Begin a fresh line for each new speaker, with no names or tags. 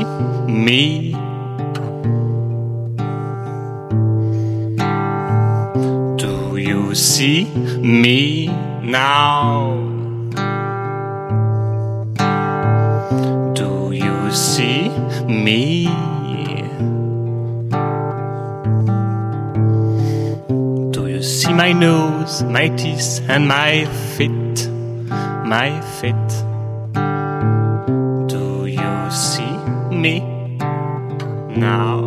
me? Do you see me now? Do you see me? Do you see my nose, my teeth and my feet? My feet. Do you see me now?